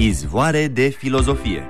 Izvoare de filozofie.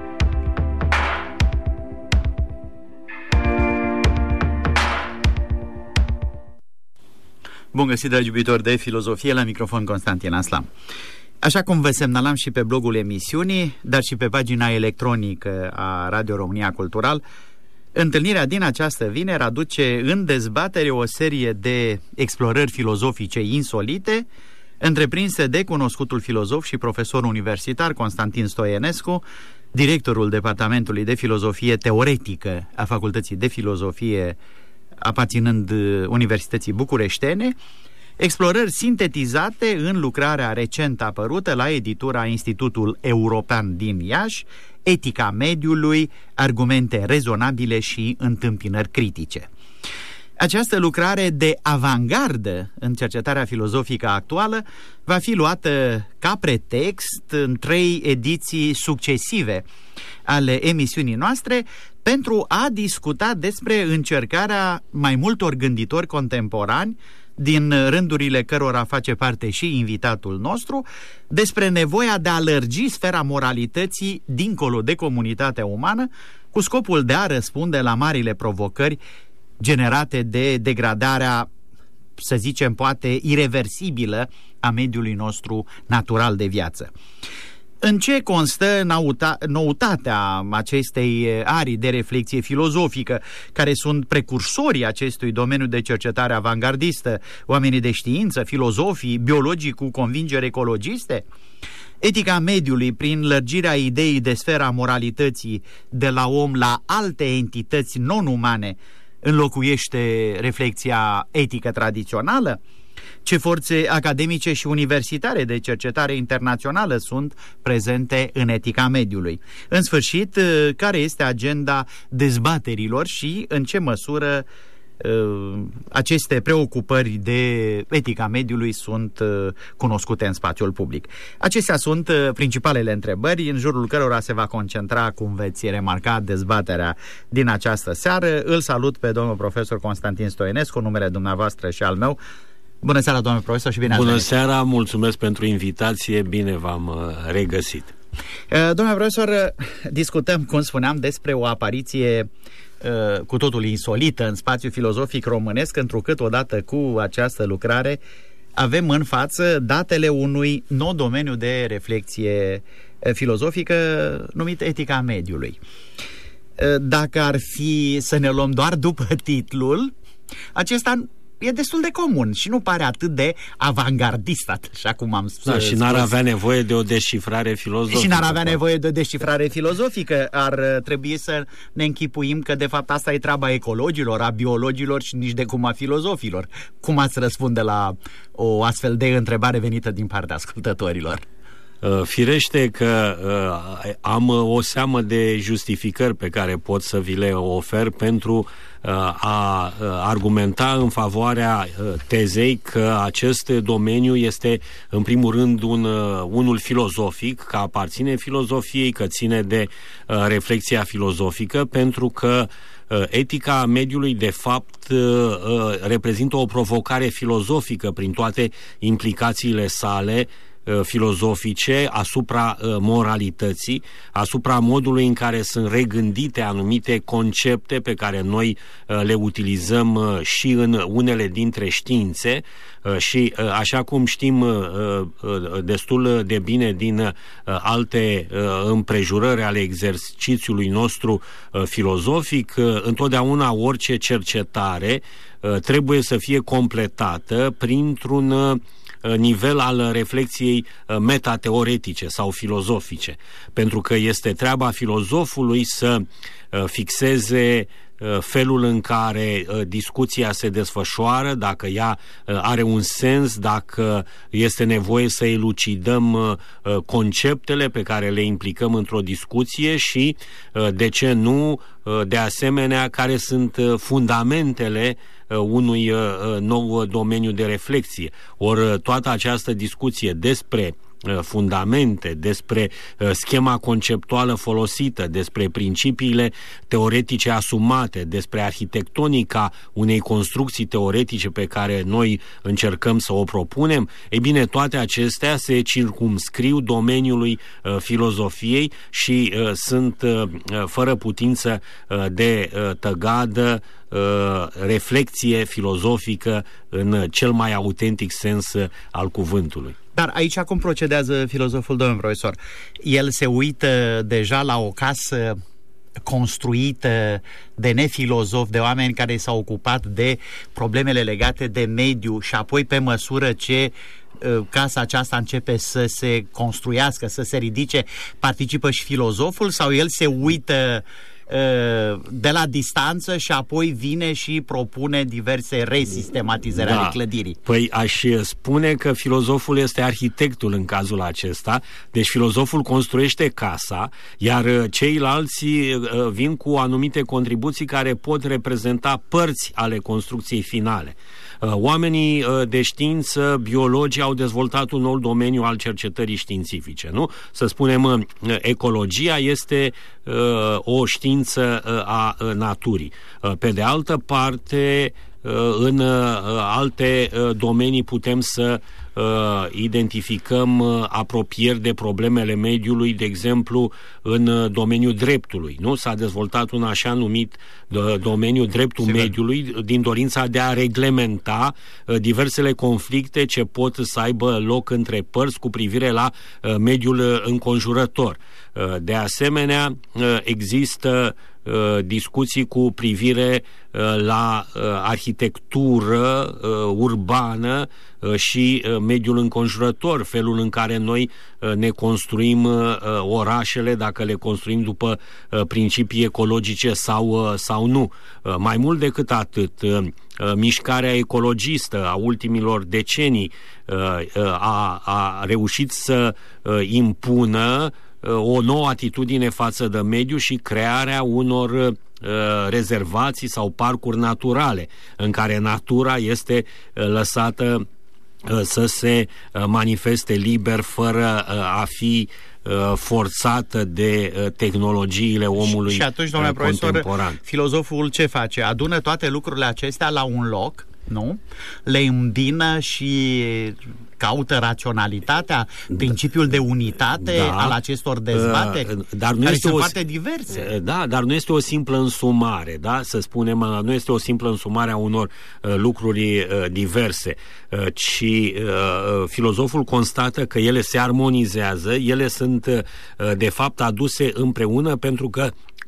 Bun găsit, dragi iubitori de filozofie, la microfon Constantin Aslam. Așa cum vă semnalam și pe blogul emisiunii, dar și pe pagina electronică a Radio România Cultural, întâlnirea din această vineri aduce în dezbatere o serie de explorări filozofice insolite, întreprinse de cunoscutul filozof și profesor universitar Constantin Stoienescu, directorul Departamentului de Filozofie Teoretică a Facultății de Filozofie aparținând Universității Bucureștene, explorări sintetizate în lucrarea recent apărută la editura Institutul European din Iași, Etica mediului, argumente rezonabile și întâmpinări critice. Această lucrare de avangardă în cercetarea filozofică actuală va fi luată ca pretext în 3 ediții succesive ale emisiunii noastre pentru a discuta despre încercarea mai multor gânditori contemporani, din rândurile cărora face parte și invitatul nostru, despre nevoia de a lărgi sfera moralității dincolo de comunitatea umană, cu scopul de a răspunde la marile provocări generate de degradarea, să zicem, poate ireversibilă a mediului nostru natural de viață. În ce constă noutatea acestei arii de reflexie filozofică, care sunt precursorii acestui domeniu de cercetare avangardistă, oamenii de știință, filozofii, biologii cu convingeri ecologiste? Etica mediului, prin lărgirea ideii de sfera moralității de la om la alte entități non-umane, înlocuiește reflexia etică tradițională? Ce forțe academice și universitare de cercetare internațională sunt prezente în etica mediului? În sfârșit, care este agenda dezbaterilor și în ce măsură aceste preocupări de etica mediului sunt cunoscute în spațiul public? Acestea sunt principalele întrebări în jurul cărora se va concentra, cum veți remarca, dezbaterea din această seară. Îl salut pe domnul profesor Constantin Stoienescu, numele dumneavoastră și al meu. Bună seara, domnule profesor, și bine ați venit. Bună seara, mulțumesc pentru invitație, bine v-am regăsit. Domnule profesor, discutăm, cum spuneam, despre o apariție cu totul insolită în spațiul filozofic românesc, întrucât odată cu această lucrare avem în față datele unui nou domeniu de reflexie filozofică numit etica mediului. Dacă ar fi să ne luăm doar după titlul, acesta e destul de comun și nu pare atât de avangardist, așa cum am spus. Da, și n-ar avea nevoie de o descifrare filozofică. Și n-ar avea nevoie de o descifrare filozofică. Ar trebui să ne închipuim că de fapt asta e treaba ecologilor, a biologilor și nici de cum a filozofilor. Cum ați răspunde la o astfel de întrebare venită din partea ascultătorilor? Firește că am o seamă de justificări pe care pot să vi le ofer pentru a argumenta în favoarea tezei că acest domeniu este în primul rând unul filozofic, că aparține filozofiei, că ține de reflexia filozofică, pentru că etica mediului de fapt reprezintă o provocare filozofică prin toate implicațiile sale filozofice asupra moralității, asupra modului în care sunt regândite anumite concepte pe care noi le utilizăm și în unele dintre științe și așa cum știm destul de bine din alte împrejurări ale exercițiului nostru filozofic, întotdeauna orice cercetare trebuie să fie completată printr-un nivel al reflexiei metateoretice sau filozofice, pentru că este treaba filozofului să fixeze felul în care discuția se desfășoară, dacă ea are un sens, dacă este nevoie să elucidăm conceptele pe care le implicăm într-o discuție și, de ce nu, de asemenea, care sunt fundamentele unui nou domeniu de reflexie. Ori toată această discuție despre fundamente, despre schema conceptuală folosită, despre principiile teoretice asumate, despre arhitectonica unei construcții teoretice pe care noi încercăm să o propunem, ei bine, toate acestea se circumscriu domeniului filozofiei și sunt fără putință de tăgadă reflecție filozofică în cel mai autentic sens al cuvântului. Dar aici cum procedează filozoful, domnul profesor? El se uită deja la o casă construită de nefilozofi, de oameni care s-au ocupat de problemele legate de mediu și apoi pe măsură ce casa aceasta începe să se construiască, să se ridice, participă și filozoful, sau el se uită de la distanță și apoi vine și propune diverse resistematizări ale clădirii? Păi aș spune că filozoful este arhitectul în cazul acesta, deci filozoful construiește casa, iar ceilalți vin cu anumite contribuții care pot reprezenta părți ale construcției finale. Oamenii de știință, biologii, au dezvoltat un nou domeniu al cercetării științifice, nu? Să spunem, ecologia este o știință a naturii. Pe de altă parte, în alte domenii putem să identificăm apropieri de problemele mediului, de exemplu în domeniul dreptului, nu? S-a dezvoltat un așa numit domeniu dreptul mediului din dorința de a reglementa diversele conflicte ce pot să aibă loc între părți cu privire la mediul înconjurător. De asemenea, există discuții cu privire la arhitectură urbană și mediul înconjurător, felul în care noi ne construim orașele, dacă le construim după principii ecologice sau nu. Mai mult decât atât, mișcarea ecologistă a ultimilor decenii a reușit să impună o nouă atitudine față de mediu și crearea unor rezervații sau parcuri naturale, în care natura este lăsată să se manifeste liber, fără a fi forțată de tehnologiile omului și atunci, domnule contemporan. Profesor, filozoful ce face? Adună toate lucrurile acestea la un loc, nu? Le îmbină și caută raționalitatea, principiul de unitate al acestor dezbateri, dar nu care este sunt foarte diverse. Da, dar nu este o simplă însumare, da? Să spunem, nu este o simplă însumare a unor lucruri diverse, ci filozoful constată că ele se armonizează, ele sunt de fapt aduse împreună pentru că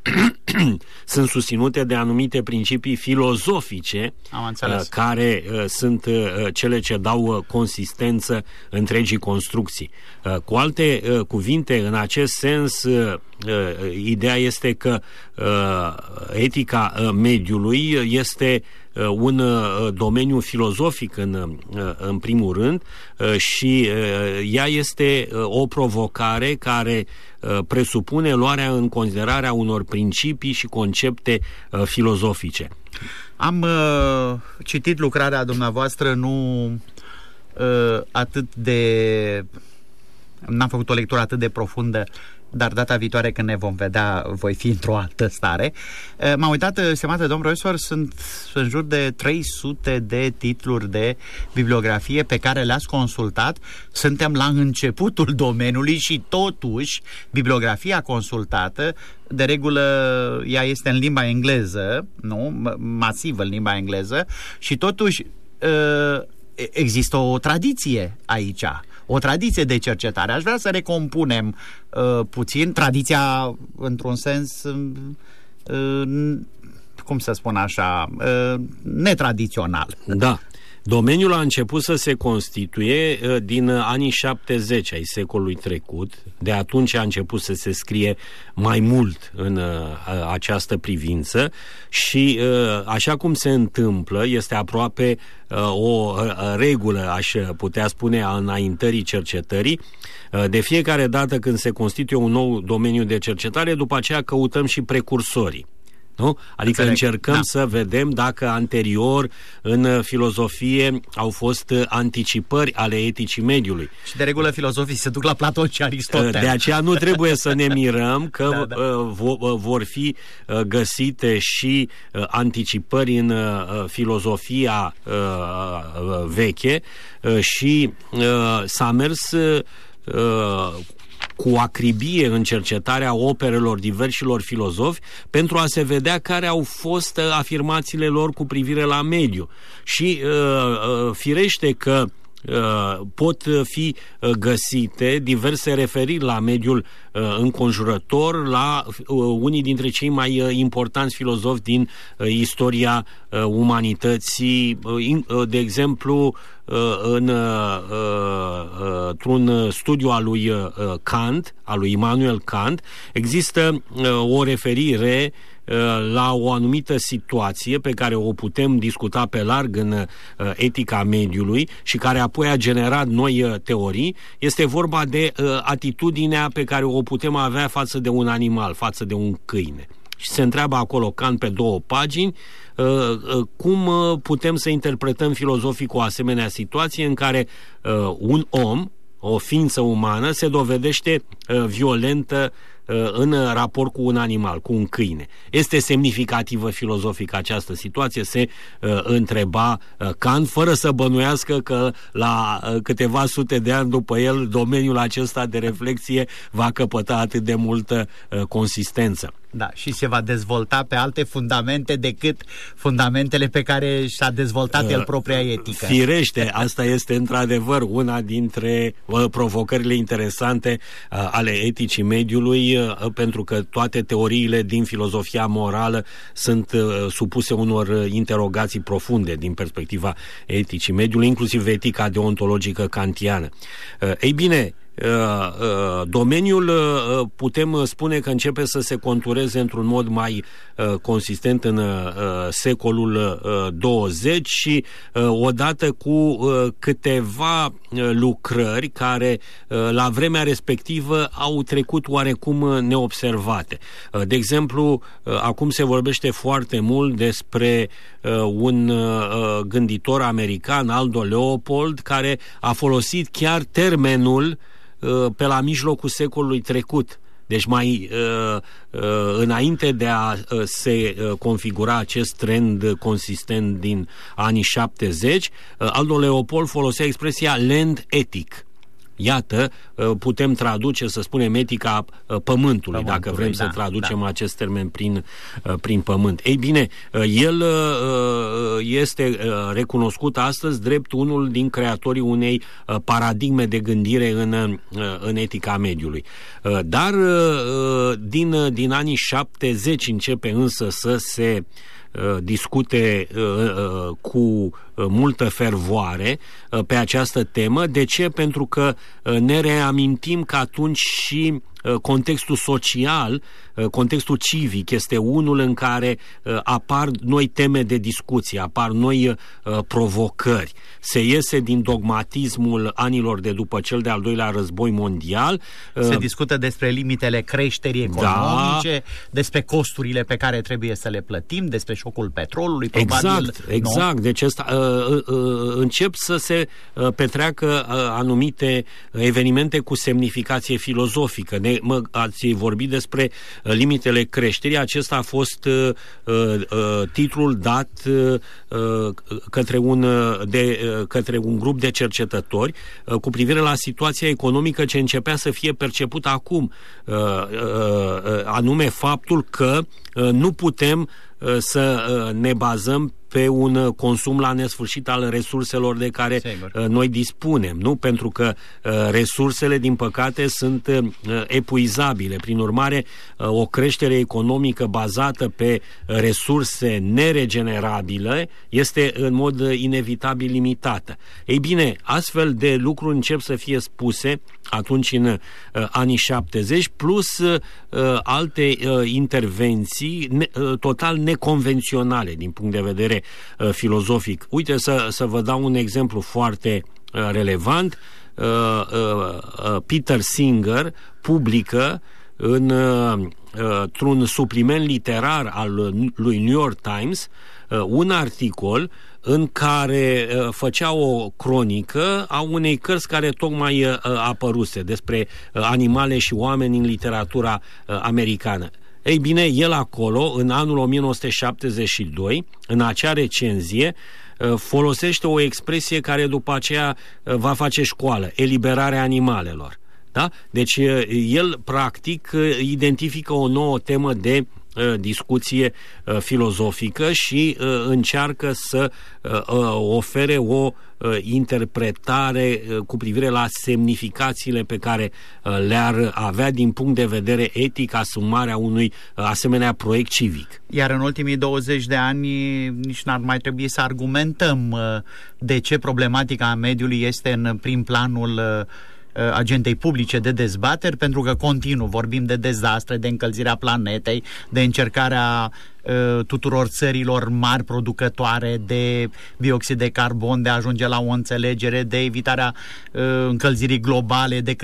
sunt susținute de anumite principii filozofice care sunt cele ce dau consistență întregii construcții. Cu alte cuvinte, în acest sens, ideea este că etica mediului este un domeniu filozofic în primul rând și ea este o provocare care presupune luarea în considerare a unor principii și concepte filozofice. Am citit lucrarea dumneavoastră, nu atât de... n-am făcut o lectură atât de profundă, dar data viitoare când ne vom vedea voi fi într-o altă stare. M-am uitat, stimate domn profesor, sunt în jur de 300 de titluri de bibliografie pe care le-ați consultat. Suntem la începutul domeniului și totuși bibliografia consultată, de regulă ea este în limba engleză, nu? Masiv în limba engleză, și totuși există o tradiție aici, o tradiție de cercetare. Aș vrea să recompunem puțin tradiția, într-un sens, cum să spun așa, netradițional. Da. Domeniul a început să se constituie din anii 70 ai secolului trecut. De atunci a început să se scrie mai mult în această privință și așa cum se întâmplă, este aproape o regulă, aș putea spune, a înaintării cercetării. De fiecare dată când se constituie un nou domeniu de cercetare, după aceea căutăm și precursorii. Nu? Adică încercăm să vedem dacă anterior în filozofie au fost anticipări ale eticii mediului. Și de regulă filozofii se duc la Platon și Aristotel. De aceea nu trebuie să ne mirăm că vor fi găsite și anticipări în filozofia veche și s-a mers cu acribie în cercetarea operelor diversilor filozofi pentru a se vedea care au fost afirmațiile lor cu privire la mediu. Și firește că pot fi găsite diverse referiri la mediul înconjurător, la unii dintre cei mai importanți filozofi din istoria umanității, de exemplu într-un studiu al lui Kant, al lui Immanuel Kant, există o referire la o anumită situație pe care o putem discuta pe larg în etica mediului și care apoi a generat noi teorii. Este vorba de atitudinea pe care o putem avea față de un animal, față de un câine. Și se întreabă acolo Kant pe 2 pagini cum putem să interpretăm filozofic o asemenea situație în care un om, o ființă umană, se dovedește violentă în raport cu un animal, cu un câine. Este semnificativă filozofic această situație? Se întreba Kant, fără să bănuiască că la câteva sute de ani după el domeniul acesta de reflexie va căpăta atât de multă consistență. Da, și se va dezvolta pe alte fundamente decât fundamentele pe care și-a dezvoltat el propria etică. Firește, asta este într-adevăr una dintre provocările interesante ale eticii mediului, pentru că toate teoriile din filozofia morală sunt supuse unor interogații profunde din perspectiva eticii mediului, inclusiv etica deontologică kantiană. Ei bine, domeniul putem spune că începe să se contureze într-un mod mai consistent în secolul 20 și odată cu câteva lucrări care la vremea respectivă au trecut oarecum neobservate. De exemplu, acum se vorbește foarte mult despre un gânditor american, Aldo Leopold, care a folosit chiar termenul pe la mijlocul secolului trecut. Deci mai înainte de a se configura acest trend consistent din anii 70, Aldo Leopold folosea expresia land ethic. Iată, putem traduce, să spunem, etica pământului, dacă vrem să traducem acest termen prin pământ. Ei bine, el este recunoscut astăzi drept unul din creatorii unei paradigme de gândire în etica mediului. Dar din anii 70 începe însă să se discute cu multă fervoare pe această temă. De ce? Pentru că ne reamintim că atunci și contextul social, contextul civic este unul în care apar noi teme de discuție, apar noi provocări. Se iese din dogmatismul anilor de după cel de-al doilea război mondial. Se discută despre limitele creșterii economice, despre costurile pe care trebuie să le plătim, despre șocul petrolului, probabil. Exact. Deci încep să se petreacă anumite evenimente cu semnificație filozofică. Ați vorbit despre limitele creșterii. Acesta a fost titlul dat către un grup de cercetători cu privire la situația economică ce începea să fie percepută acum, anume faptul că nu putem să ne bazăm pe un consum la nesfârșit al resurselor de care noi dispunem, nu? Pentru că resursele, din păcate, sunt epuizabile. Prin urmare, o creștere economică bazată pe resurse neregenerabile este în mod inevitabil limitată. Ei bine, astfel de lucruri încep să fie spuse atunci în anii 70, plus alte intervenții total neconvenționale din punct de vedere filozofic. Uite, să vă dau un exemplu foarte relevant. Peter Singer publică într-un supliment literar al lui New York Times un articol în care făcea o cronică a unei cărți care tocmai apăruse despre animale și oameni în literatura americană. Ei bine, el acolo, în anul 1972, în acea recenzie, folosește o expresie care după aceea va face școală: eliberarea animalelor. Da? Deci el practic identifică o nouă temă de discuție filozofică și încearcă să ofere o interpretare cu privire la semnificațiile pe care le-ar avea din punct de vedere etic asumarea unui asemenea proiect civic. Iar în ultimii 20 de ani nici n-ar mai trebui să argumentăm de ce problematica mediului este în prim planul agendei publice de dezbateri, pentru că continuu vorbim de dezastre, de încălzirea planetei, de încercarea tuturor țărilor mari producătoare de dioxid de carbon de a ajunge la o înțelegere, de evitarea încălzirii globale, de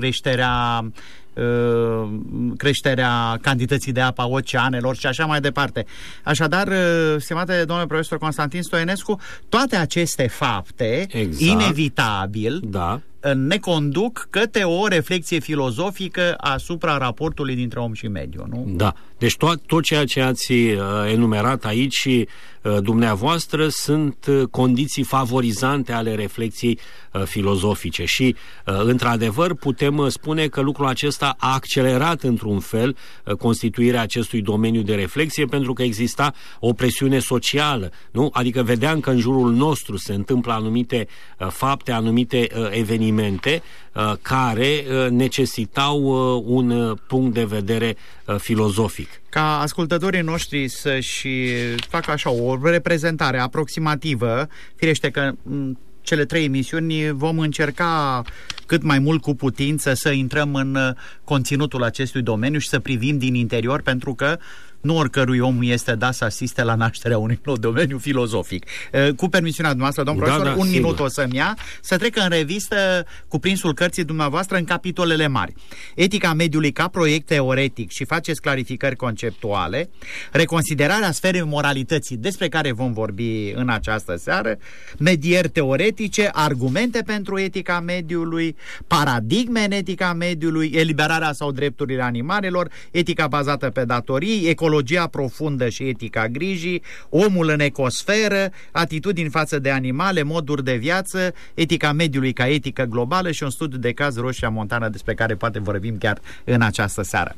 creșterea cantității de apă a oceanelor și așa mai departe. Așadar, stimate domnule profesor Constantin Stoinescu, toate aceste fapte, inevitabil, ne conduc către o reflexie filozofică asupra raportului dintre om și mediu, nu? Da. Deci tot ceea ce ați enumerat aici și dumneavoastră sunt condiții favorizante ale reflexiei filozofice și, într-adevăr, putem spune că lucrul acesta a accelerat într-un fel constituirea acestui domeniu de reflexie, pentru că exista o presiune socială, nu? Adică vedeam că în jurul nostru se întâmplă anumite fapte, anumite evenimente care necesitau un punct de vedere filozofic. Ca ascultătorii noștri să-și facă așa o reprezentare aproximativă, firește că cele 3 emisiuni vom încerca cât mai mult cu putință să intrăm în conținutul acestui domeniu și să privim din interior, pentru că nu oricărui om este dat să asiste la nașterea unui nou domeniu filozofic. Cu permisiunea dumneavoastră, domn profesor, un minut o să-mi ia să trec în revistă cuprinsul cărții dumneavoastră în capitolele mari. Etica mediului ca proiect teoretic și faceți clarificări conceptuale, reconsiderarea sferei moralității, despre care vom vorbi în această seară, medieri teoretice, argumente pentru etica mediului, paradigme în etica mediului, eliberarea sau drepturile animalelor, etica bazată pe datorii, ecologia profundă și etica grijii, omul în ecosferă, atitudini față de animale, moduri de viață, etica mediului ca etică globală și un studiu de caz Roșia Montană, despre care poate vorbim chiar în această seară.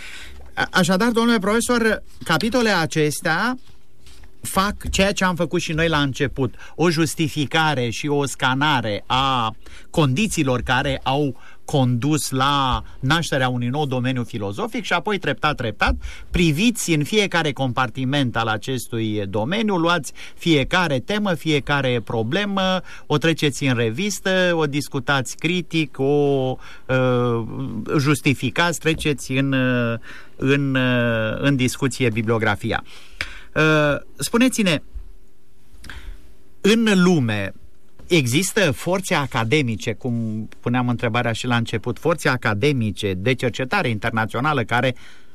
Așadar, domnule profesor, capitolele acestea fac ceea ce am făcut și noi la început, o justificare și o scanare a condițiilor care au condus la nașterea unui nou domeniu filozofic și apoi treptat priviți în fiecare compartiment al acestui domeniu, luați fiecare temă, fiecare problemă, o treceți în revistă, o discutați critic, o justificați, treceți în discuție bibliografia. Spuneți-ne, în lume există forțe academice, cum puneam întrebarea și la început, forțe academice de cercetare internațională care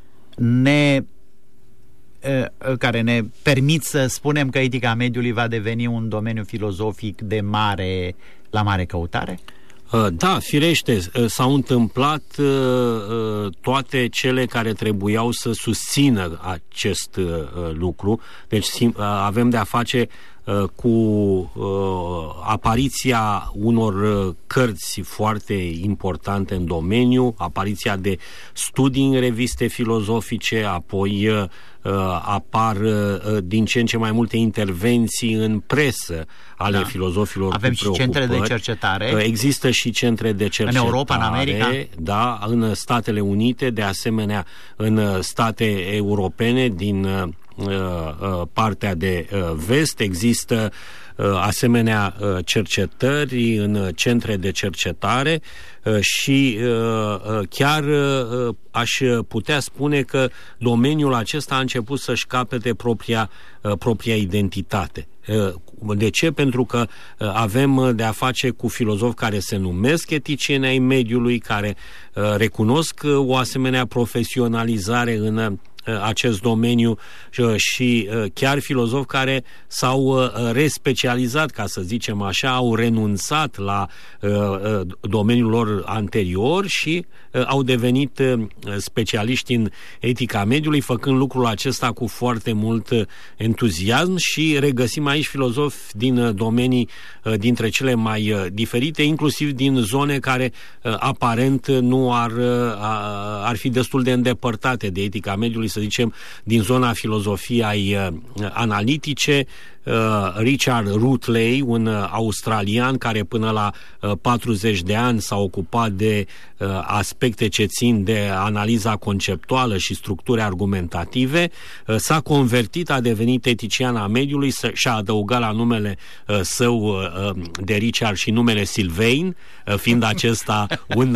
ne permit să spunem că etica mediului va deveni un domeniu filozofic la mare căutare? Da, firește, s-au întâmplat toate cele care trebuiau să susțină acest lucru. Deci avem de a face cu apariția unor cărți foarte importante în domeniu, apariția de studii în reviste filozofice, apoi apar din ce în ce mai multe intervenții în presă ale filozofilor. Avem și centre de cercetare. Există și centre de cercetare. În Europa, în America? Da, în Statele Unite, de asemenea în state europene din partea de vest. Există asemenea cercetări în centre de cercetare și chiar aș putea spune că domeniul acesta a început să-și capete propria identitate. De ce? Pentru că avem de a face cu filozofi care se numesc eticieni ai mediului, care recunosc o asemenea profesionalizare în acest domeniu și chiar filozofi care s-au respecializat, ca să zicem așa, au renunțat la domeniul lor anterior și au devenit specialiști în etica mediului, făcând lucrul acesta cu foarte mult entuziasm, și regăsim aici filozofi din domenii dintre cele mai diferite, inclusiv din zone care aparent nu ar fi destul de îndepărtate de etica mediului, să zicem, din zona filozofiei analitice. Richard Rutley, un australian care până la 40 de ani s-a ocupat de aspecte ce țin de analiza conceptuală și structuri argumentative, s-a convertit, a devenit etician a mediului și-a adăugat la numele său de Richard și numele Sylvain, fiind acesta un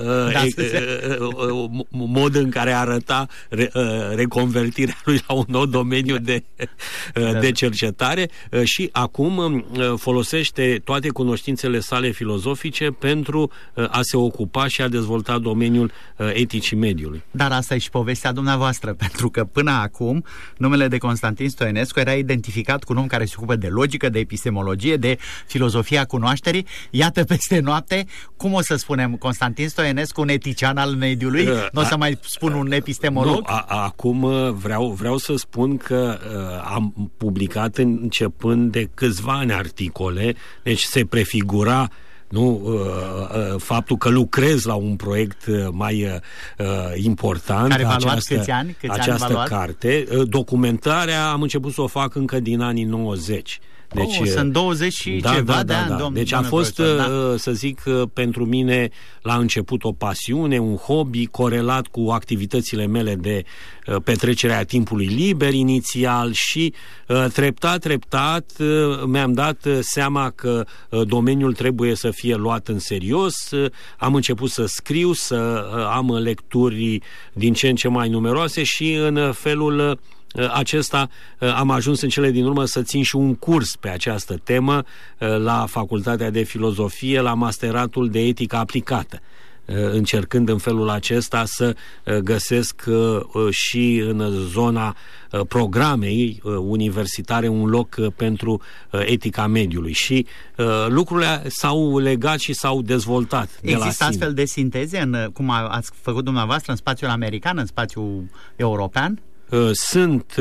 mod în care arăta reconvertirea lui la un nou domeniu de cercetare. Și acum folosește toate cunoștințele sale filozofice pentru a se ocupa și a dezvolta domeniul eticii mediului. Dar asta e și povestea dumneavoastră, pentru că până acum numele de Constantin Stoinescu era identificat cu un om care se ocupă de logică, de epistemologie, de filozofia cunoașterii. Iată, peste noapte, cum o să spunem, Constantin Stoinescu, un etician al mediului? Nu o să mai spun un epistemolog? Nu, acum vreau să spun că am publicat începând de câțiva ani articole, deci se prefigura faptul că lucrez la un proiect mai important. Care v-a luat câți ani? Această carte. Documentarea am început să o fac încă din anii 90. Deci, sunt 20 și ceva de ani. Deci a fost, să zic, pentru mine la început o pasiune, un hobby corelat cu activitățile mele de petrecerea timpului liber inițial și treptat mi-am dat seama că domeniul trebuie să fie luat în serios. Am început să scriu, să am lecturi din ce în ce mai numeroase și în felul acesta am ajuns în cele din urmă să țin și un curs pe această temă la Facultatea de Filozofie, la masteratul de etică aplicată, încercând în felul acesta să găsesc și în zona programei universitare un loc pentru etica mediului. Și lucrurile s-au legat și s-au dezvoltat. Există astfel de sinteze, cum ați făcut dumneavoastră, în spațiul american, în spațiul european? Sunt,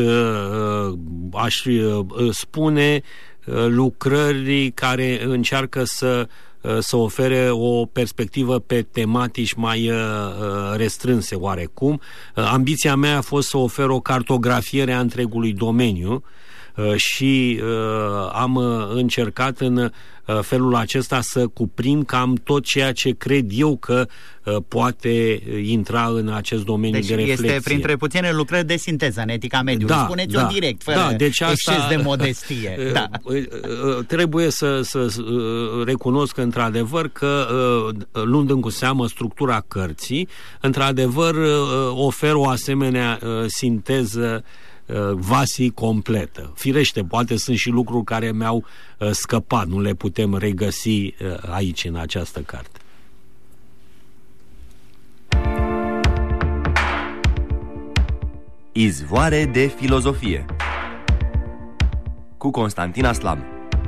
aș spune, lucrări care încearcă să ofere o perspectivă pe tematici mai restrânse oarecum. Ambiția mea a fost să ofer o cartografiere a întregului domeniu și am încercat în felul acesta să cuprind cam tot ceea ce cred eu că poate intra în acest domeniu de reflexie. Deci este printre puține lucrări de sinteză în etica mediului. Spuneți-o direct, fără exces de modestie. Trebuie să recunosc într-adevăr că, luând în seamă structura cărții, într-adevăr ofer o asemenea sinteză vasii completă. Firește, poate sunt și lucruri care mi-au scăpat, nu le putem regăsi aici, în această carte. Izvoare de filozofie cu Constantin Aslam.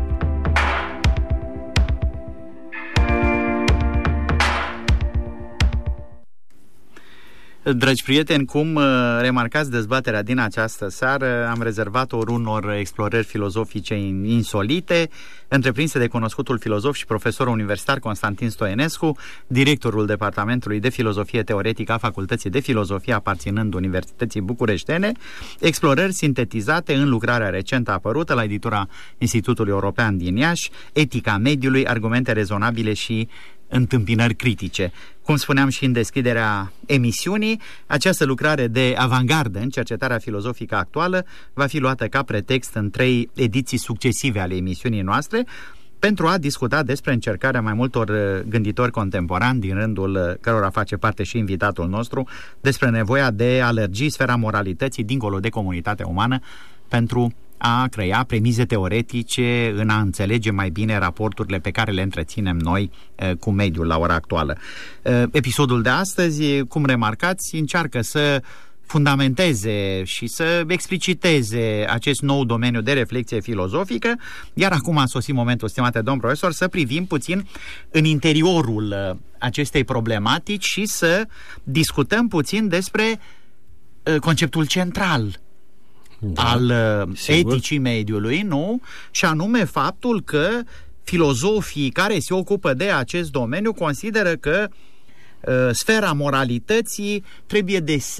Dragi prieteni, cum remarcați dezbaterea din această seară, am rezervat-o unor explorări filozofice insolite, întreprinse de cunoscutul filozof și profesor universitar Constantin Stoinescu, directorul Departamentului de Filozofie Teoretică a Facultății de Filozofie aparținând Universității Bucureștene, explorări sintetizate în lucrarea recentă apărută la editura Institutului European din Iași, Etica mediului, argumente rezonabile și întâmpinări critice. Cum spuneam și în deschiderea emisiunii, această lucrare de avangardă în cercetarea filozofică actuală va fi luată ca pretext în 3 ediții succesive ale emisiunii noastre pentru a discuta despre încercarea mai multor gânditori contemporani, din rândul cărora face parte și invitatul nostru, despre nevoia de a lărgi sfera moralității dincolo de comunitatea umană pentru a crea premize teoretice în a înțelege mai bine raporturile pe care le întreținem noi cu mediul la ora actuală. Episodul de astăzi, cum remarcați, încearcă să fundamenteze și să expliciteze acest nou domeniu de reflexie filozofică, iar acum a sosit momentul, stimate domn profesor, să privim puțin în interiorul acestei problematici și să discutăm puțin despre conceptul central al eticii mediului, nu? Și anume faptul că filozofii care se ocupă de acest domeniu consideră că sfera moralității trebuie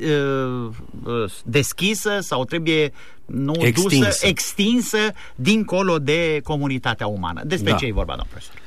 deschisă sau trebuie extinsă dincolo de comunitatea umană. Despre ce e vorba, domnul profesor?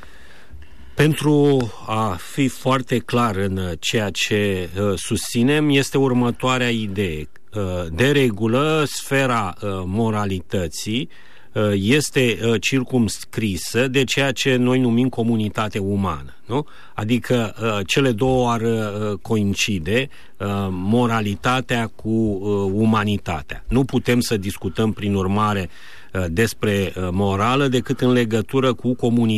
Pentru a fi foarte clar în ceea ce susținem, este următoarea idee. De regulă, sfera moralității este circumscrisă de ceea ce noi numim comunitate umană, nu? Adică cele două ar coincide, moralitatea cu umanitatea. Nu putem să discutăm, prin urmare, despre morală decât în legătură cu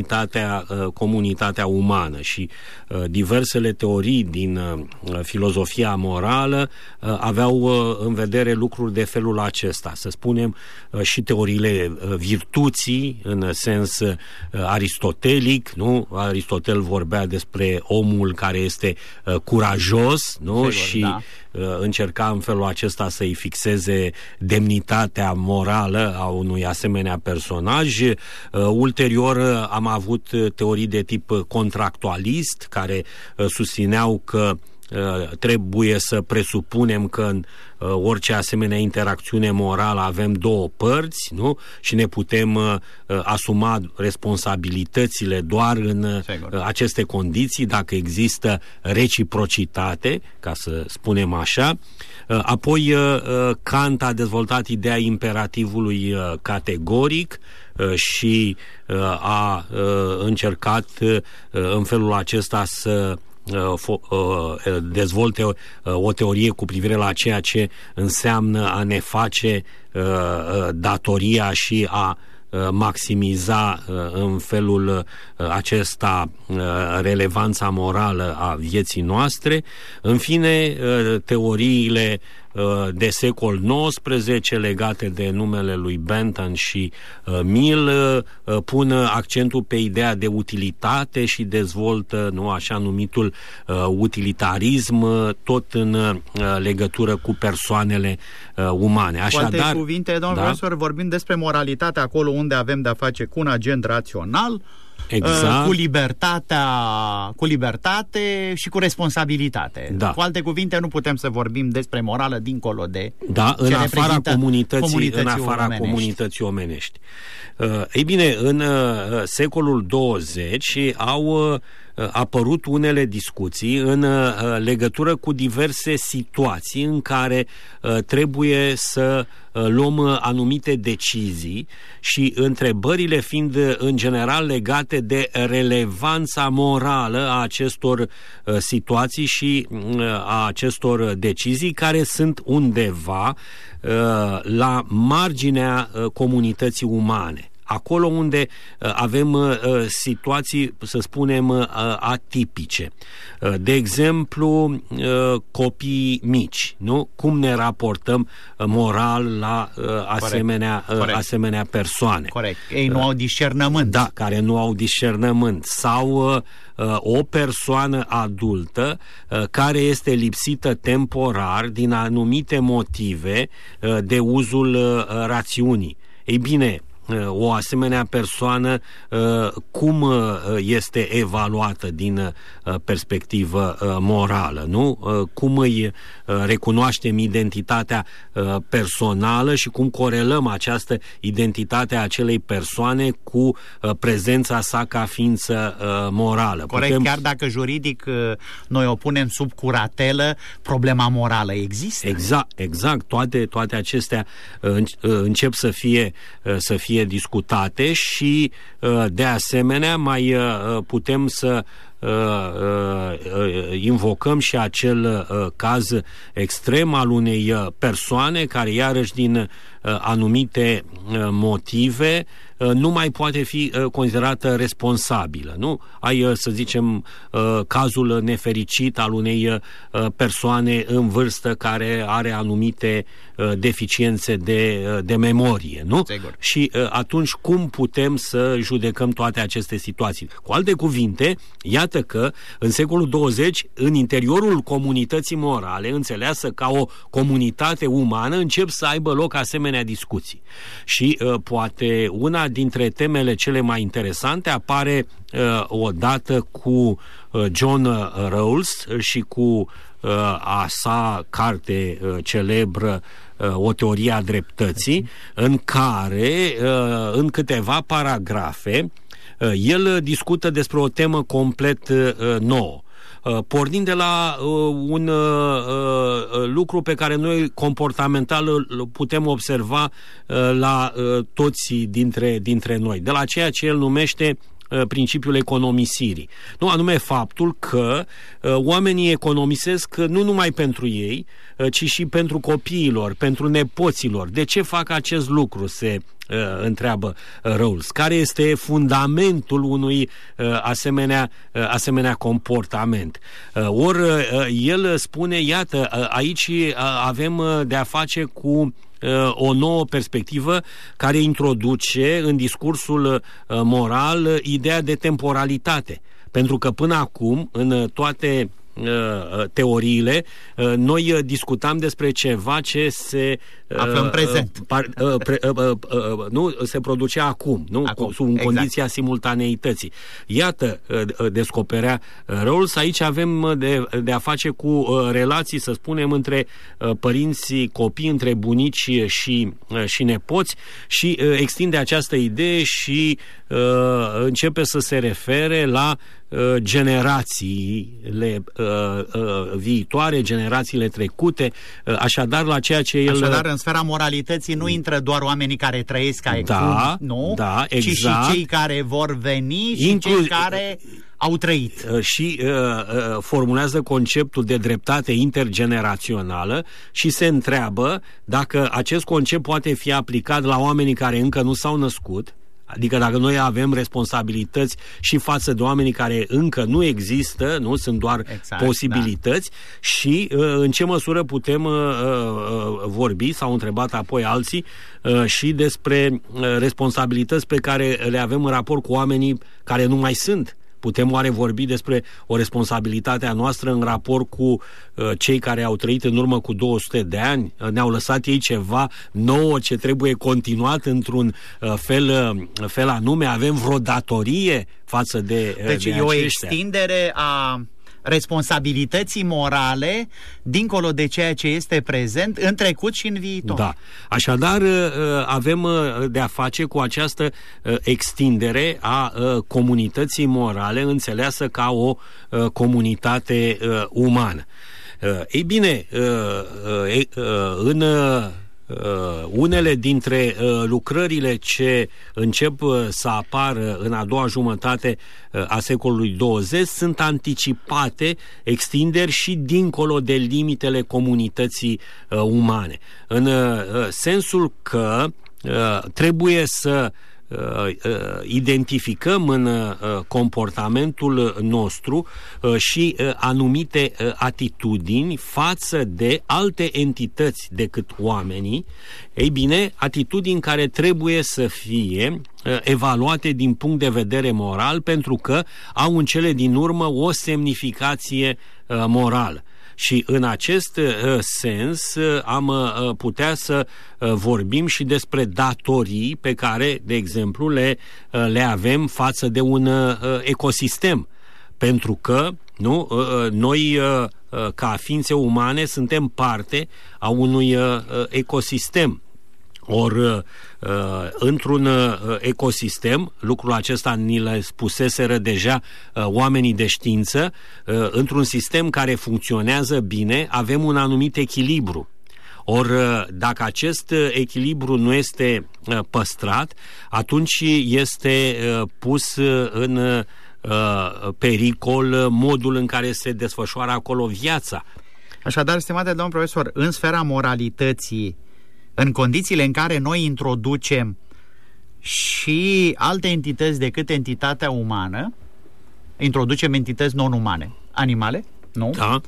comunitatea umană și diversele teorii din filozofia morală aveau în vedere lucruri de felul acesta, să spunem, și teoriile virtuții în sens aristotelic, nu? Aristotel vorbea despre omul care este curajos, nu? Și încerca în felul acesta să-i fixeze demnitatea morală a unui asemenea personaj. Ulterior am avut teorii de tip contractualist care susțineau că trebuie să presupunem că în orice asemenea interacțiune morală avem două părți, nu? Și ne putem asuma responsabilitățile doar în aceste condiții, dacă există reciprocitate, ca să spunem așa. Apoi Kant a dezvoltat ideea imperativului categoric și a încercat în felul acesta să dezvolte o teorie cu privire la ceea ce înseamnă a ne face datoria și a maximiza în felul acesta relevanța morală a vieții noastre. În fine, teoriile de secol XIX legate de numele lui Bentham și Mill pun accentul pe ideea de utilitate și dezvoltă, nu, așa numitul utilitarism, tot în legătură cu persoanele umane. Așadar, cu alte cuvinte, domnul profesor, vorbim despre moralitate acolo unde avem de-a face cu un agent rațional, exact, cu libertate și cu responsabilitate. Da. Cu alte cuvinte, nu putem să vorbim despre morală dincolo de în afara comunității omenești. Ei bine, în secolul 20 au apărut unele discuții în legătură cu diverse situații în care trebuie să luăm anumite decizii și întrebările fiind în general legate de relevanța morală a acestor situații și a acestor decizii care sunt undeva la marginea comunității umane. Acolo unde avem situații, să spunem, atipice. De exemplu, copii mici, nu? Cum ne raportăm moral la asemenea persoane. Corect. Ei nu au discernământ. Da, care nu au discernământ. Sau o persoană adultă care este lipsită temporar din anumite motive de uzul rațiunii. Ei bine, o asemenea persoană cum este evaluată din perspectivă morală, nu? Cum îi recunoaștem identitatea personală și cum corelăm această identitate a acelei persoane cu prezența sa ca ființă morală. Corect, chiar dacă juridic noi o punem sub curatelă, problema morală există. Exact. Toate acestea încep să fie fie discutate și de asemenea mai putem să invocăm și acel caz extrem al unei persoane care iarăși din anumite motive nu mai poate fi considerată responsabilă. Nu? Ai, să zicem, cazul nefericit al unei persoane în vârstă care are anumite deficiențe de memorie. Nu? Sigur. Și atunci cum putem să judecăm toate aceste situații? Cu alte cuvinte, iată că în secolul 20, în interiorul comunității morale, înțeleasă ca o comunitate umană, încep să aibă loc asemenea discuții. Și poate una dintre temele cele mai interesante apare odată cu John Rawls și cu a sa carte celebră O teorie a dreptății, în care, în câteva paragrafe, el discută despre o temă complet nouă, pornind de la un lucru pe care noi comportamental îl putem observa la toți dintre noi, de la ceea ce el numește principiul economisirii. Nu, anume faptul că oamenii economisesc nu numai pentru ei, ci și pentru copiilor, pentru nepoților. De ce fac acest lucru, se întreabă Rawls? Care este fundamentul unui asemenea comportament? Ori el spune, iată, aici avem de-a face cu o nouă perspectivă care introduce în discursul moral ideea de temporalitate. Pentru că până acum, în toate teoriile, noi discutam despre ceva ce se află în prezent. Nu se producea acum, nu? Sub condiția simultaneității. Iată, descoperea Rawls, aici avem de a face cu relații, să spunem, între părinții, copii, între bunici și nepoți, și extinde această idee și începe să se refere la generațiile viitoare, generațiile trecute, așadar la ceea ce el... Așadar, în sfera moralității nu intră doar oamenii care trăiesc acum, nu? Da, exact. Ci și cei care vor veni și cei care au trăit. Și formulează conceptul de dreptate intergenerațională și se întreabă dacă acest concept poate fi aplicat la oamenii care încă nu s-au născut, adică dacă noi avem responsabilități și față de oamenii care încă nu există, nu sunt doar posibilități, și în ce măsură putem vorbi, s-au întrebat apoi alții, și despre responsabilități pe care le avem în raport cu oamenii care nu mai sunt. Putem oare vorbi despre o responsabilitate a noastră în raport cu cei care au trăit în urmă cu 200 de ani? Ne-au lăsat ei ceva nouă ce trebuie continuat într-un fel anume? Avem vreo datorie față de aceștia? Deci e o extindere a responsabilității morale dincolo de ceea ce este prezent în trecut și în viitor. Da. Așadar, avem de a face cu această extindere a comunității morale înțeleasă ca o comunitate umană. Ei bine, în unele dintre lucrările ce încep să apară în a doua jumătate a secolului 20 sunt anticipate extinderi și dincolo de limitele comunității umane. În sensul că trebuie să identificăm în comportamentul nostru și anumite atitudini față de alte entități decât oamenii, ei bine, atitudini care trebuie să fie evaluate din punct de vedere moral, pentru că au în cele din urmă o semnificație morală. Și în acest sens am putea să vorbim și despre datorii pe care, de exemplu, le avem față de un ecosistem. Pentru că noi, ca ființe umane, suntem parte a unui ecosistem. Ori, într-un ecosistem, lucrul acesta ni le spuseseră deja oamenii de știință, într-un sistem care funcționează bine, avem un anumit echilibru. Ori dacă acest echilibru nu este păstrat, atunci este pus în pericol modul în care se desfășoară acolo viața. Așadar, stimate domn profesor, în sfera moralității, în condițiile în care noi introducem și alte entități decât entitatea umană, introducem entități non-umane, animale, nu? Da.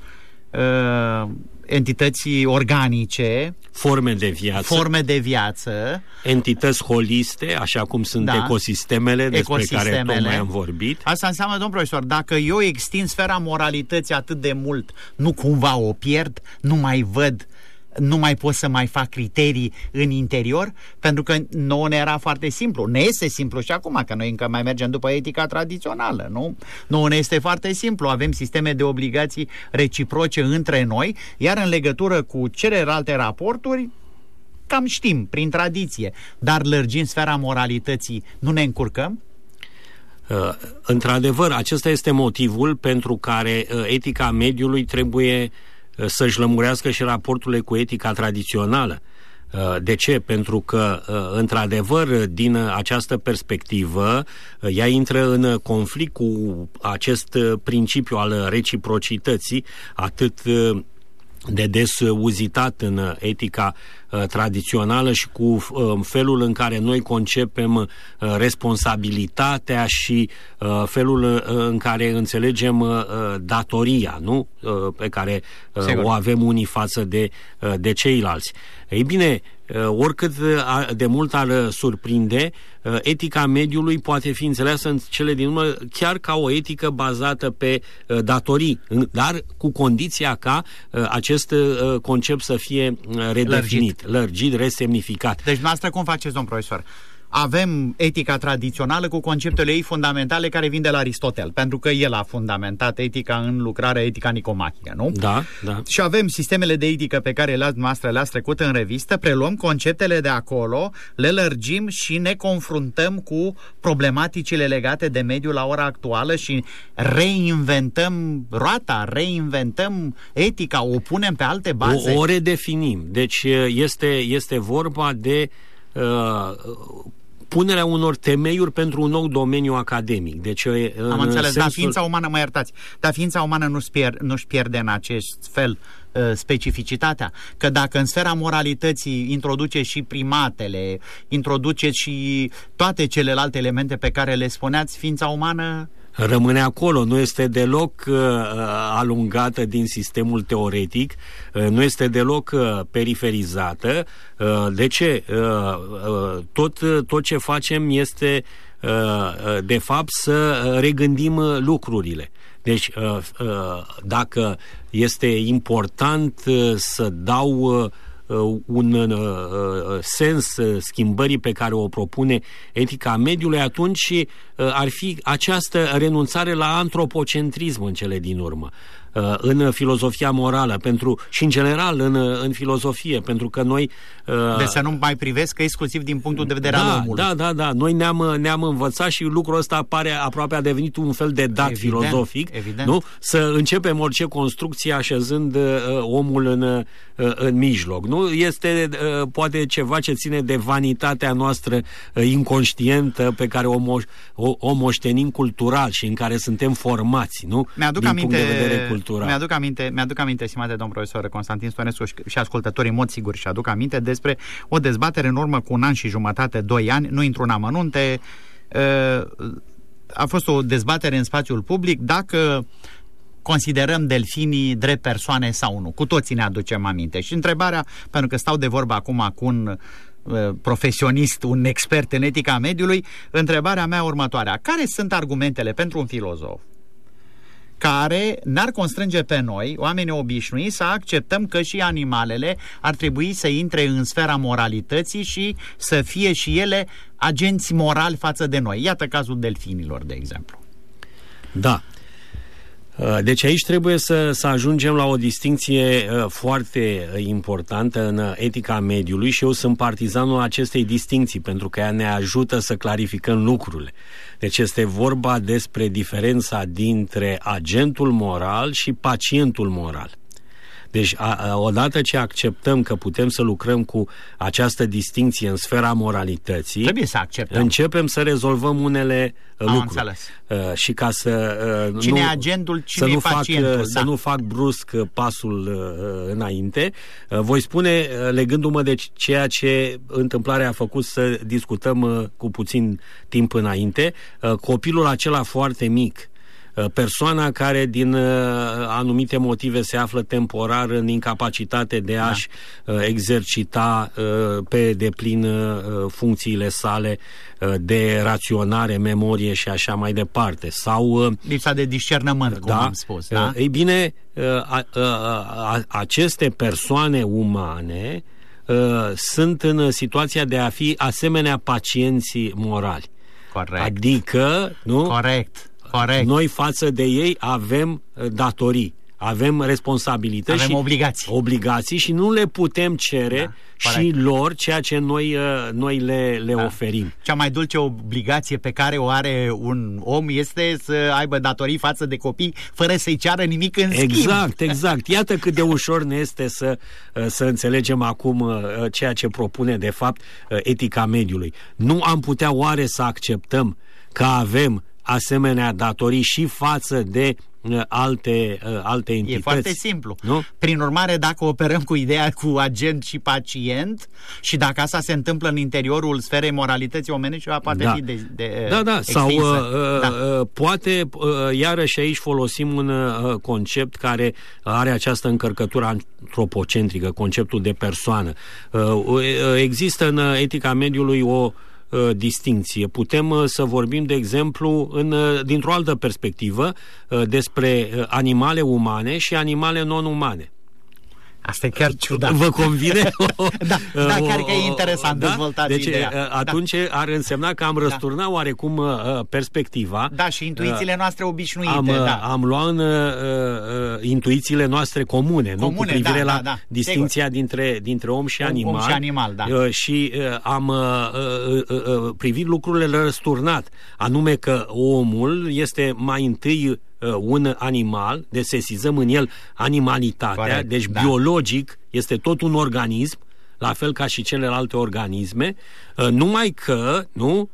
Entități organice, forme de viață, entități holiste, așa cum sunt ecosistemele despre care tocmai am vorbit. Asta înseamnă, domn profesor, dacă eu extind sfera moralității atât de mult, nu cumva o pierd, nu mai văd, nu mai pot să mai fac criterii în interior? Pentru că nouă ne era foarte simplu. Ne este simplu și acum, că noi încă mai mergem după etica tradițională, nu? Nouă ne este foarte simplu. Avem sisteme de obligații reciproce între noi, iar în legătură cu celelalte raporturi, cam știm, prin tradiție. Dar lărgind sfera moralității, nu ne încurcăm? Într-adevăr, acesta este motivul pentru care etica mediului trebuie să-și lămurească și raporturile cu etica tradițională. De ce? Pentru că, într-adevăr, din această perspectivă, ea intră în conflict cu acest principiu al reciprocității, atât de des uzitat în etica tradițională și cu felul în care noi concepem responsabilitatea și felul în care înțelegem datoria, nu? Pe care o avem unii față de ceilalți. Ei bine, oricât de mult ar surprinde, etica mediului poate fi înțeleasă în cele din urmă chiar ca o etică bazată pe datorii, dar cu condiția ca acest concept să fie redefinit, lărgit, resemnificat. Deci dumneavoastră cum faceți, domn profesor? Avem etica tradițională cu conceptele ei fundamentale care vin de la Aristotel, pentru că el a fundamentat etica în lucrarea Etica Nicomacheă, nu? Da, da. Și avem sistemele de etică pe care le-ați trecut în revistă, preluăm conceptele de acolo, le lărgim și ne confruntăm cu problematicile legate de mediul la ora actuală și reinventăm roata, reinventăm etica, o punem pe alte baze. O redefinim. Deci este vorba de punerea unor temeiuri pentru un nou domeniu academic. Deci, am înțeles, dar ființa umană, mă iertați, dar ființa umană nu-și pierde în acest fel specificitatea, că dacă în sfera moralității introduce și primatele, introduce și toate celelalte elemente pe care le spuneați, ființa umană rămâne acolo, nu este deloc alungată din sistemul teoretic, nu este deloc periferizată. De ce? Tot ce facem este de fapt să regândim lucrurile. Deci dacă este important să dau un sens schimbării pe care o propune etica mediului, atunci ar fi această renunțare la antropocentrism în cele din urmă. În filozofia morală și în general în filozofie, pentru că noi deci să nu mai privesc exclusiv din punctul de vedere al omului. Da. Noi ne-am învățat și lucrul ăsta aproape a devenit un fel de dat filozofic, nu? Să începem orice construcție așezând omul în mijloc. Nu? Este poate ceva ce ține de vanitatea noastră inconștientă pe care o moștenim cultural și în care suntem formați, nu? Mi-aduc aminte, stimate domn profesor Constantin Stonescu și ascultătorii, în mod sigur, și aduc aminte despre o dezbatere în urmă cu 1 an și jumătate, 2 ani, nu intru în amănunte, a fost o dezbatere în spațiul public dacă considerăm delfinii drept persoane sau nu. Cu toții ne aducem aminte. Și întrebarea, pentru că stau de vorbă acum cu un profesionist, un expert în etica mediului, întrebarea mea următoarea: care sunt argumentele pentru un filozof care n-ar constrânge pe noi, oamenii obișnuiți, să acceptăm că și animalele ar trebui să intre în sfera moralității și să fie și ele agenți morali față de noi? Iată cazul delfinilor, de exemplu. Da. Deci aici trebuie să ajungem la o distincție foarte importantă în etica mediului și eu sunt partizanul acestei distincții pentru că ea ne ajută să clarificăm lucrurile. Deci este vorba despre diferența dintre agentul moral și pacientul moral. Deci, odată ce acceptăm că putem să lucrăm cu această distinție în sfera moralității, trebuie să acceptăm. Începem să rezolvăm unele lucruri. Și ca să cine e agentul, cine e pacientul. Să nu fac brusc pasul înainte, voi spune, legându-mă de ceea ce întâmplarea a făcut să discutăm cu puțin timp înainte, copilul acela foarte mic, persoana care din anumite motive se află temporar în incapacitate de a-și exercita pe deplin funcțiile sale de raționare, memorie și așa mai departe. Sau lipsa de discernământ, cum am spus. Da? Ei bine, aceste persoane umane sunt în situația de a fi asemenea pacienții morali. Corect. Adică, nu? Corect. Noi față de ei avem datorii, avem responsabilități, avem și obligații și nu le putem cere și lor ceea ce noi le oferim. Cea mai dulce obligație pe care o are un om este să aibă datorii față de copii fără să-i ceară nimic în schimb. Exact. Iată cât de ușor ne este să înțelegem acum ceea ce propune de fapt etica mediului. Nu am putea oare să acceptăm că avem asemenea datorii și față de alte entități? E foarte simplu. Nu? Prin urmare, dacă operăm cu ideea cu agent și pacient și dacă asta se întâmplă în interiorul sferei moralității omenești, poate fi de sau poate, iarăși aici folosim un concept care are această încărcătură antropocentrică, conceptul de persoană. Există în etica mediului o distinție. Putem să vorbim, de exemplu, dintr-o altă perspectivă, despre animale umane și animale non-umane. Asta e chiar ciudat. Vă convine? Chiar că e interesant dezvoltat ideea. Atunci ar însemna că am răsturnat oarecum perspectiva. Da, și intuițiile noastre obișnuite. Am luat în intuițiile noastre comune, nu? Cu privire la distinția dintre om și animal. Om și animal, și am privit lucrurile răsturnat, anume că omul este mai întâi un animal, deci sesizăm în el animalitatea. Corect, deci biologic este tot un organism, la fel ca și celelalte organisme, numai că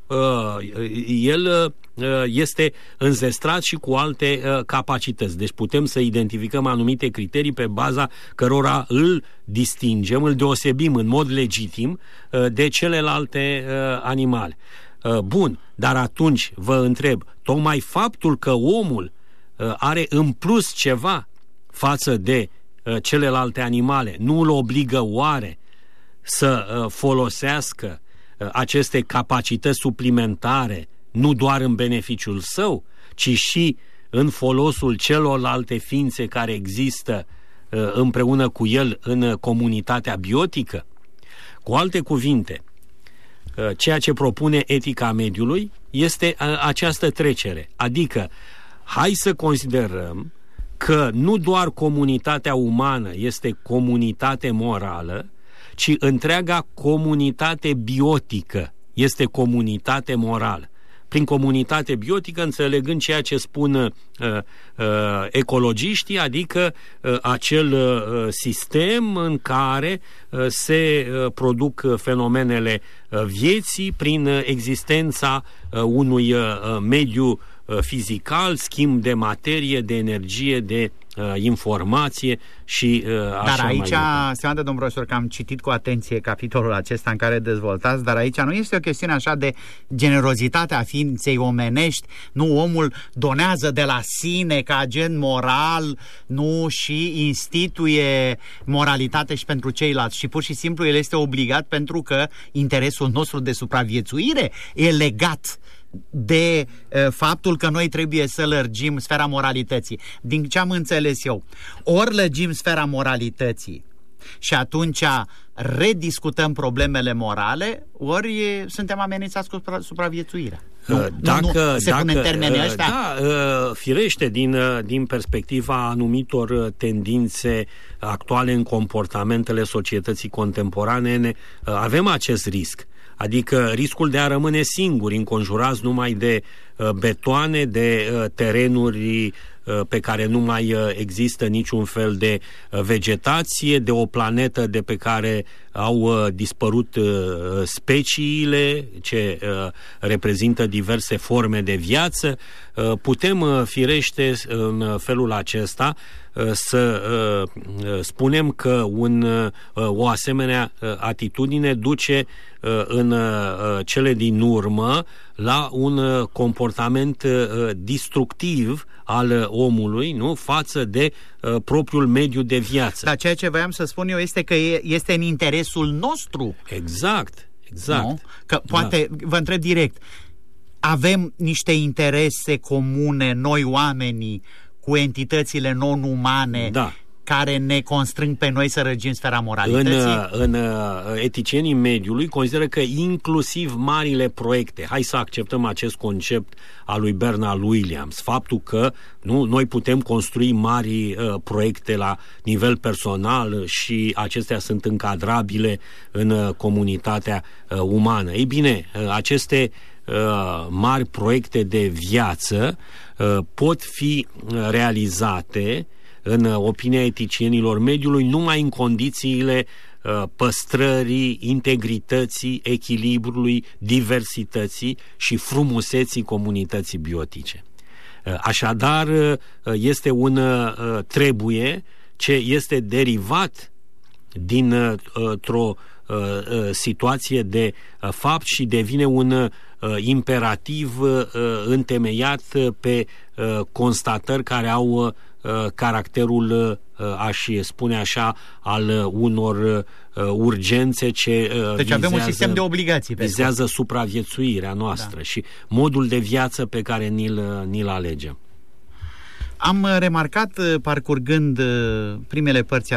el este înzestrat și cu alte capacități. Deci putem să identificăm anumite criterii pe baza cărora îl distingem, îl deosebim în mod legitim de celelalte animale. Bun, dar atunci vă întreb, tocmai faptul că omul are în plus ceva față de celelalte animale, nu îl obligă oare să folosească aceste capacități suplimentare nu doar în beneficiul său, ci și în folosul celorlalte ființe care există împreună cu el în comunitatea biotică? Cu alte cuvinte, ceea ce propune etica mediului este această trecere, adică hai să considerăm că nu doar comunitatea umană este comunitate morală, ci întreaga comunitate biotică este comunitate morală. Prin comunitate biotică înțelegând ceea ce spun ecologiștii, adică acel sistem în care se produc fenomenele vieții prin existența unui mediu fizical, schimb de materie, de energie, de informație și așa. Dar aici, stimate domn profesor, că am citit cu atenție capitolul acesta în care dezvoltați, dar aici nu este o chestiune așa de generozitate a ființei omenești, nu, omul donează de la sine ca agent moral, nu, și instituie moralitate și pentru ceilalți, și pur și simplu el este obligat pentru că interesul nostru de supraviețuire e legat de faptul că noi trebuie să lărgim sfera moralității. Din ce am înțeles eu, ori lărgim sfera moralității și atunci rediscutăm problemele morale, ori suntem amenințați cu supraviețuirea. Dacă se pune în termenii ăștia? Firește, din perspectiva anumitor tendințe actuale în comportamentele societății contemporane, avem acest risc. Adică riscul de a rămâne singuri, înconjurați numai de betoane, de terenuri pe care nu mai există niciun fel de vegetație, de o planetă de pe care au dispărut speciile ce reprezintă diverse forme de viață. Putem, firește, în felul acesta să spunem că o asemenea atitudine duce în cele din urmă la un comportament destructiv al omului, nu, față de propriul mediu de viață. Dar ceea ce voiam să spun eu este că este în interesul nostru. Exact. Nu? Că poate, vă întreb direct, avem niște interese comune, noi oamenii, cu non-umane, care ne constrâng pe noi să răgim sfera moralității? În eticienii mediului consideră că inclusiv marile proiecte, hai să acceptăm acest concept al lui Bernard Williams, faptul că noi putem construi mari proiecte la nivel personal și acestea sunt încadrabile în comunitatea umană. Ei bine, aceste mari proiecte de viață pot fi realizate, în opinia eticienilor mediului, numai în condițiile păstrării, integrității, echilibrului, diversității și frumuseții comunității biotice. Așadar, este un trebuie ce este derivat dintr-o situație de fapt și devine un imperativ întemeiat pe constatări care au caracterul, aș spune așa, al unor urgențe ce deci avem un sistem de obligații. Vizează supraviețuirea noastră și modul de viață pe care ni-l alegem. Am remarcat, parcurgând primele părți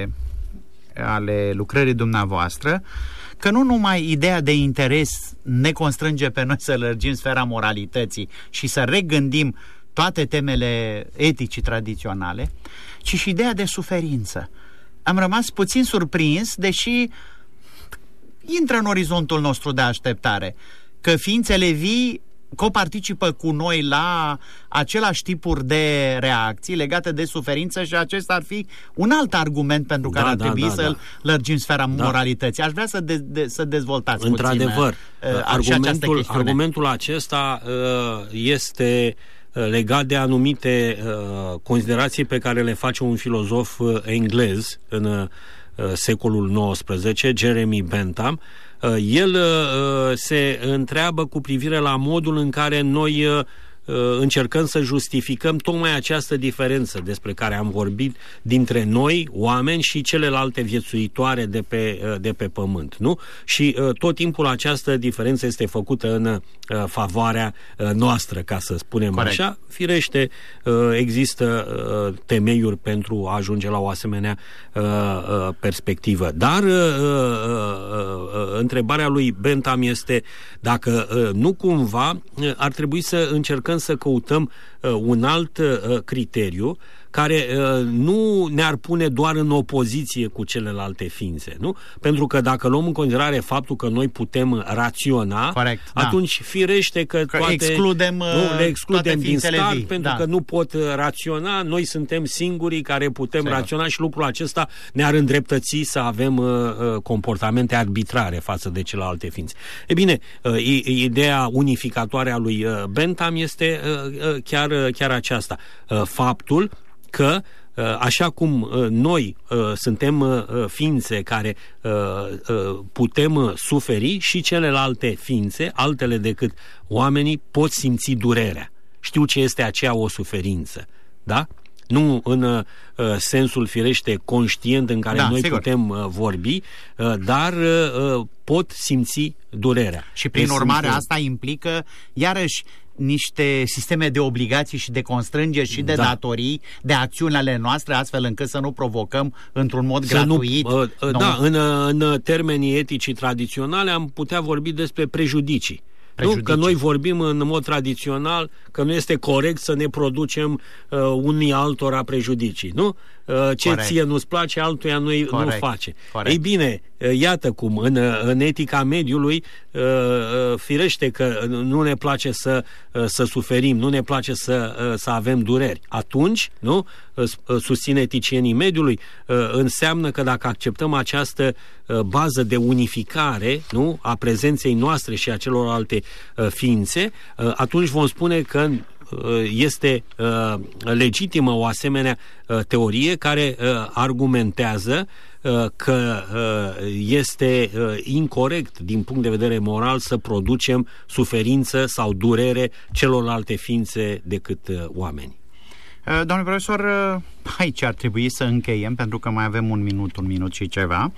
ale lucrării dumneavoastră, că nu numai ideea de interes ne constrânge pe noi să lărgim sfera moralității și să regândim toate temele eticii tradiționale, ci și ideea de suferință. Am rămas puțin surprins, deși intră în orizontul nostru de așteptare, că ființele vii coparticipă cu noi la același tipuri de reacții legate de suferință și acesta ar fi un alt argument pentru care ar trebui să lărgim sfera moralității. Aș vrea să dezvoltați într-adevăr, puțin argumentul acesta este legat de anumite considerații pe care le face un filozof englez în secolul XIX, Jeremy Bentham. El se întreabă cu privire la modul în care noi încercăm să justificăm tocmai această diferență despre care am vorbit dintre noi, oameni, și celelalte viețuitoare de pe pământ, nu? Și tot timpul această diferență este făcută în favoarea noastră, ca să spunem așa. Firește, există temeiuri pentru a ajunge la o asemenea perspectivă. Dar întrebarea lui Bentham este dacă nu cumva ar trebui să încercăm să căutăm un alt criteriu care nu ne-ar pune doar în opoziție cu celelalte ființe, nu? Pentru că dacă luăm în considerare faptul că noi putem raționa, atunci firește că le excludem din start, pentru că nu pot raționa, noi suntem singurii care putem raționa și lucrul acesta ne-ar îndreptăți să avem comportamente arbitrare față de celelalte ființe. E bine, ideea unificatoare a lui Bentham este chiar aceasta. Faptul că așa cum noi suntem ființe care putem suferi, și celelalte ființe, altele decât oamenii, pot simți durerea. Știu ce este aceea o suferință, da? Nu în sensul firește conștient în care noi putem vorbi, dar pot simți durerea. Și prin urmare asta implică iarăși niște sisteme de obligații și de constrângeri și de datorii, de acțiuni ale noastre, astfel încât să nu provocăm într-un mod gratuit. În termenii eticii tradiționale am putea vorbi despre prejudicii. Nu? Că noi vorbim în mod tradițional că nu este corect să ne producem unii altora prejudicii, nu? Ce ție nu-ți place, altuia nu face. Ei bine, iată cum în etica mediului firește că nu ne place să suferim, nu ne place să avem dureri. Atunci, nu? Susțin eticienii mediului, înseamnă că dacă acceptăm această bază de unificare, nu? A prezenței noastre și a celorlalte ființe, atunci vom spune că este legitimă o asemenea teorie care argumentează că este incorect din punct de vedere moral să producem suferință sau durere celorlalte ființe decât oameni. Domnule profesor, aici ar trebui să încheiem, pentru că mai avem un minut și ceva.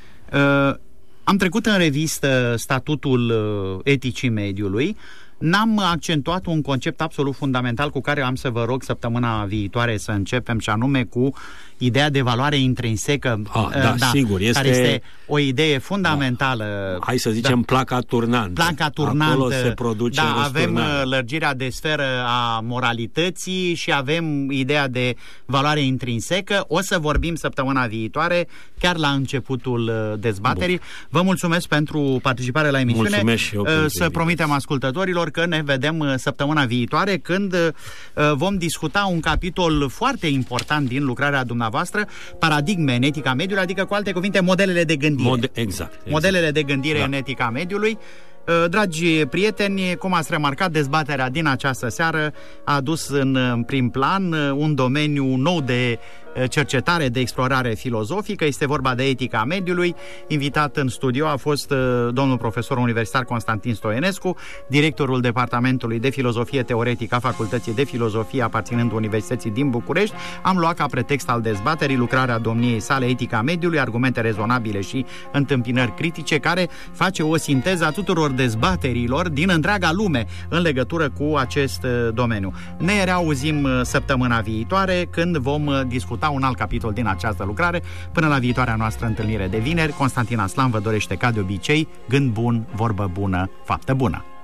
Am trecut în revistă statutul eticii mediului. N-am accentuat un concept absolut fundamental cu care am să vă rog săptămâna viitoare să începem, și anume cu ideea de valoare intrinsecă, sigur, care este o idee fundamentală. Hai să zicem placa turnantă. Placa turnantă. Acolo se produce avem lărgirea de sferă a moralității și avem ideea de valoare intrinsecă. O să vorbim săptămâna viitoare, chiar la începutul dezbaterii. Bun. Vă mulțumesc pentru participare la emisiune. Mulțumesc și eu să promitem ascultătorilor că ne vedem săptămâna viitoare, când vom discuta un capitol foarte important din lucrarea dumneavoastră, paradigme în etica mediului, adică, cu alte cuvinte, modelele de gândire. Exact. Modelele de gândire în etica mediului. Dragi prieteni, cum ați remarcat, dezbaterea din această seară a adus în prim plan un domeniu nou de cercetare, de explorare filozofică. Este vorba de etica mediului. Invitat în studio a fost domnul profesor universitar Constantin Stoienescu, directorul Departamentului de Filozofie Teoretică a Facultății de Filozofie aparținând Universității din București. Am luat ca pretext al dezbaterii lucrarea domniei sale Etica mediului, argumente rezonabile și întâmpinări critice, care face o sinteză a tuturor dezbaterilor din întreaga lume în legătură cu acest domeniu. Ne reauzim săptămâna viitoare, când vom discuta un alt capitol din această lucrare. Până la viitoarea noastră întâlnire de vineri, Constantin Aslan vă dorește, ca de obicei, gând bun, vorbă bună, faptă bună.